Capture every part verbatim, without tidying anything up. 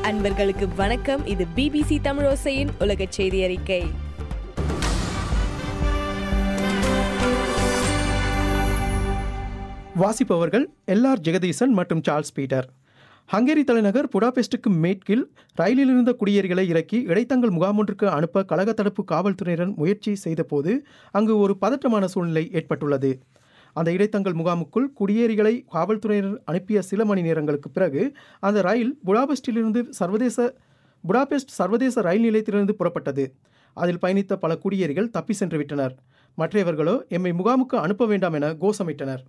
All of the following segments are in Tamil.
அன்பர்களுக்கு வணக்கம். இது பிபிசி தமிழோசையின் உலக செய்தி அறிக்கை. வாசிப்பவர்கள் எல் ஆர் ஜெகதீசன் மற்றும் சார்ல்ஸ் பீட்டர். ஹங்கேரி தலைநகர் புடாபெஸ்டுக்கு மேற்கில் ரயிலில் இருந்த குடியேறிகளை இறக்கி இடைத்தங்கள் முகாமொன்றுக்கு அனுப்ப கழக தடுப்பு காவல்துறையினர் முயற்சி செய்தபோது அங்கு ஒரு பதற்றமான சூழ்நிலை ஏற்பட்டுள்ளது. அந்த இடைத்தங்கள் முகாமுக்குள் குடியேறிகளை காவல்துறையினர் அனுப்பிய சில மணி நேரங்களுக்கு பிறகு அந்த ரயில் புடாபெஸ்டிலிருந்து சர்வதேச புடாபெஸ்ட் சர்வதேச ரயில் நிலையத்திலிருந்து புறப்பட்டது. அதில் பயணித்த பல குடியேறிகள் தப்பி சென்று விட்டனர். மற்றவர்களோ எம்மை முகாமுக்கு அனுப்ப வேண்டாம் என கோஷமிட்டனர்.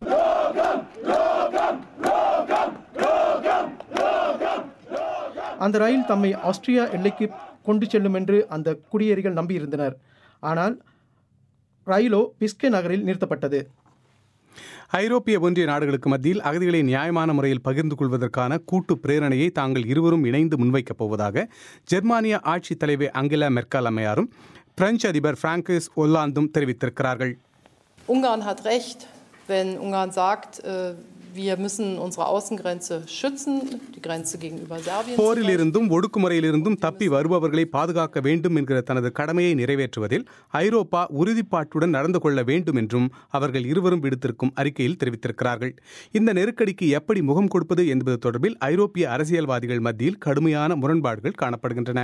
அந்த ரயில் தம்மை ஆஸ்திரியா எல்லைக்கு கொண்டு செல்லும் என்று அந்த குடியேறிகள் நம்பியிருந்தனர். ஆனால் ரயிலோ பிஸ்கே நகரில் நிறுத்தப்பட்டது. ஐரோப்பிய ஒன்றிய நாடுகளுக்கு மத்தியில் அகதிகளை நியாயமான முறையில் பகிர்ந்து கொள்வதற்கான கூட்டு பிரேரணையை தாங்கள் இருவரும் இணைந்து முன்வைக்கப் போவதாக ஜெர்மானிய ஆட்சித் தலைவர் அங்கெலா மெர்க்கல் அம்மையாரும் பிரெஞ்சு அதிபர் பிராங்கோயிஸ் ஒல்லாந்தும் தெரிவித்திருக்கிறார்கள். Ungarn hat recht, wenn Ungarn sagt, wir müssen unsere Außengrenze schützen, die Grenze gegenüber Serbien. போரிலிருந்தும் ஒடுக்குமுறையிலிருந்தும் தப்பி வருபவர்களை பாதுகாக்க வேண்டும் என்கிற தனது கடமையை நிறைவேற்றுவதில் ஐரோப்பா உறுதிப்பாட்டுடன் நடந்து கொள்ள வேண்டும் என்றும் அவர்கள் இருவரும் விடுத்திருக்கும் அறிக்கையில் தெரிவித்திருக்கிறார்கள். இந்த நெருக்கடிக்கு எப்படி முகம் கொடுப்பது என்பது தொடர்பில் ஐரோப்பிய அரசியல்வாதிகள் மத்தியில் கடுமையான முரண்பாடுகள் காணப்படுகின்றன.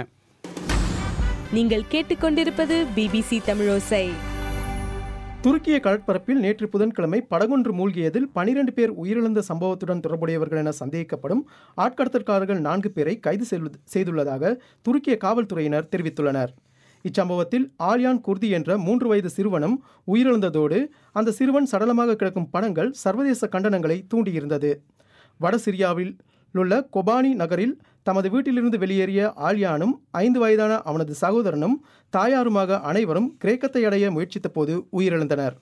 நீங்கள் கேட்டுக்கொண்டிருப்பது பிபிசி தமிழோசை. துருக்கிய கடற்பரப்பில் நேற்று புதன்கிழமை படகொன்று மூழ்கியதில் பனிரெண்டு பேர் உயிரிழந்த சம்பவத்துடன் தொடர்புடையவர்கள் என சந்தேகிக்கப்படும் ஆட்கடத்தல்காரர்கள் நான்கு பேரை கைது செய்துள்ளதாக துருக்கிய காவல்துறையினர் தெரிவித்துள்ளனர். இச்சம்பவத்தில் ஆலியான் குர்தி என்ற மூன்று வயது சிறுவனும் உயிரிழந்ததோடு அந்த சிறுவன் சடலமாக கிடக்கும் படங்கள் சர்வதேச கண்டனங்களை தூண்டியிருந்தது. வட சிரியாவில் உள்ள கொபானி நகரில் தமது வீட்டிலிருந்து வெளியேறிய ஆலியானும் ஐந்து வயதான அவனது சகோதரனும் தாயாருமாக அனைவரும் கிரேக்கத்தை அடைய முயற்சித்த போது உயிரிழந்தனர்.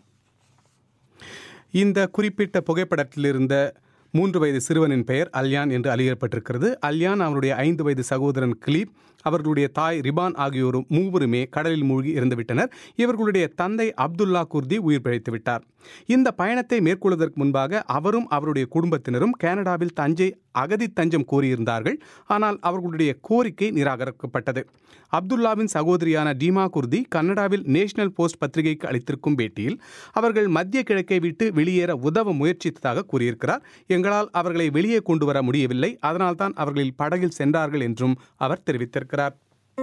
இந்த குறிப்பிட்ட புகைப்படத்தில் இருந்த மூன்று வயது சிறுவனின் பெயர் அல்யான் என்று அறியப்பட்டிருக்கிறது. அல்யான் அவருடைய ஐந்து வயது சகோதரன் கிலீப், அவர்களுடைய தாய் ரிபான் ஆகியோரும் மூவருமே கடலில் மூழ்கி இறந்துவிட்டனர். இவர்களுடைய தந்தை அப்துல்லா குர்தி உயிர் பிழைத்து விட்டார். இந்த பயணத்தை மேற்கொள்வதற்கு முன்பாக அவரும் அவருடைய குடும்பத்தினரும் கனடாவில் தஞ்சை அகதி தஞ்சம் கோரியிருந்தார்கள். ஆனால் அவர்களுடைய கோரிக்கை நிராகரிக்கப்பட்டது. அப்துல்லாவின் சகோதரியான டீமா குர்தி கனடாவில் நேஷனல் போஸ்ட் பத்திரிகைக்கு அளித்திருக்கும் பேட்டியில் அவர்கள் மத்திய கிழக்கை விட்டு வெளியேற உதவ முயற்சித்ததாக கூறியிருக்கிறார். எங்களால் அவர்களை வெளியே கொண்டு வர முடியவில்லை, அதனால்தான் அவர்களில் படகில் சென்றார்கள் என்றும் அவர் தெரிவித்திருக்கிறார்.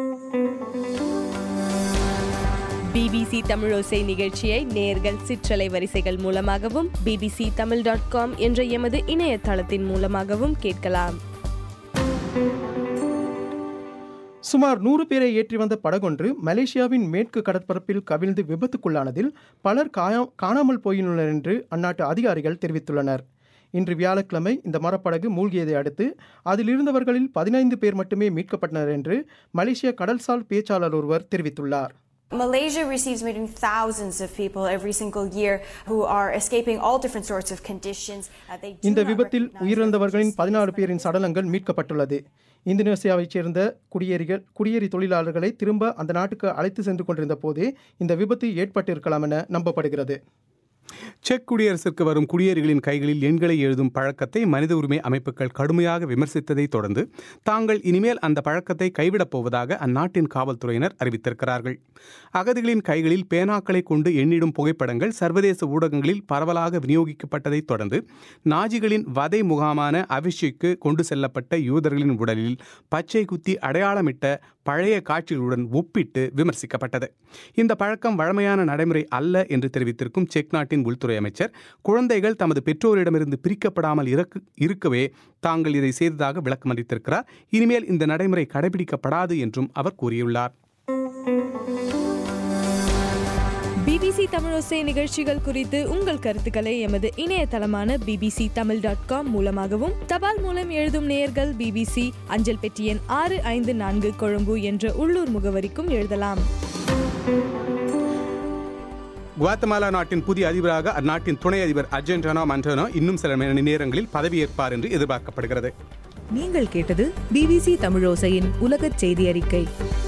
பிபிசி தமிழோசை நிகழ்ச்சியை நேயர்கள் சிற்றலை வரிசைகள் மூலமாகவும் பிபிசி தமிழ் டாட் காம் என்ற எமது இணையதளத்தின் மூலமாகவும் கேட்கலாம். சுமார் நூறு பேரை ஏற்றி வந்த படகொன்று மலேசியாவின் மேற்கு கடற்பரப்பில் கவிழ்ந்து விபத்துக்குள்ளானதில் பலர் காணாமல் போயுள்ளனர் என்று அந்நாட்டு அதிகாரிகள் தெரிவித்துள்ளனர். இன்று வியாழக்கிழமை இந்த மரப்படகு மூழ்கியதை அடுத்து அதில் இருந்தவர்களில் பதினைந்து பேர் மட்டுமே மீட்கப்பட்டனர் என்று மலேசிய கடல்சார் பேச்சாளர் ஒருவர் தெரிவித்துள்ளார். Malaysia receives maybe thousands of people every single year who are escaping all different sorts of conditions. இந்த விபத்தில் உயிரிழந்தவர்களின் பதினாறு பேரின் சடலங்கள் மீட்கப்பட்டுள்ளது. இந்தோனேசியாவைச் சேர்ந்த குடியேறிகள் குடியேறி தொழிலாளர்களை திரும்ப அந்த நாட்டுக்கு அழைத்து சென்று கொண்டிருந்த போதே இந்த விபத்து ஏற்பட்டிருக்கலாம் என நம்பப்படுகிறது. செக் குடியரசிற்கு வரும் குடியேறிகளின் கைகளில் எண்களை எழுதும் பழக்கத்தை மனித உரிமை அமைப்புகள் கடுமையாக விமர்சித்ததை தொடர்ந்து தாங்கள் இனிமேல் அந்த பழக்கத்தை கைவிடப் போவதாக அந்நாட்டின் காவல்துறையினர் அறிவித்திருக்கிறார்கள். அகதிகளின் கைகளில் பேனாக்களை கொண்டு எண்ணிடும் புகைப்படங்கள் சர்வதேச ஊடகங்களில் பரவலாக விநியோகிக்கப்பட்டதை தொடர்ந்து நாஜிகளின் வதை முகாமான அவிஷிக்கு கொண்டு செல்லப்பட்ட யூதர்களின் உடலில் பச்சை குத்தி அடையாளமிட்ட பழைய காட்சிகளுடன் ஒப்பிட்டு விமர்சிக்கப்பட்டது. இந்த பழக்கம் வழமையான நடைமுறை அல்ல என்று தெரிவித்திருக்கும் செக் நாட்டின் உள்துறை அமைச்சர் குழந்தைகள் தமது பெற்றோரிடமிருந்து பிரிக்கப்படாமல் இருக்கவே தாங்கள் இதை செய்ததாக விளக்கம் அளித்திருக்கிறார். இனிமேல் இந்த நடைமுறை கடைபிடிக்கப்படாது என்றும் அவர் கூறியுள்ளார். பிபிசி தமிழோசை நிகழ்ச்சிகள் குறித்து உங்கள் கருத்துக்களை எமது இணையதளமான பிபிசி தமிழ் டாட் காம் மூலமாகவும் தபால் மூலம் எழுதும் நேயர்கள் பிபிசி அஞ்சல் பெட்டி எண் ஆறு ஐந்து நான்கு கொழும்பு என்ற உள்ளூர் முகவரிக்கும் எழுதலாம். குவாத்தமாலா நாட்டின் புதிய அதிபராக அந்நாட்டின் துணை அதிபர் அர்ஜென்டினா மண்டனோ இன்னும் சில மணி நேரங்களில் பதவியேற்பார் என்று எதிர்பார்க்கப்படுகிறது. நீங்கள் கேட்டது பிபிசி தமிழோசையின் உலகச் செய்தி அறிக்கை.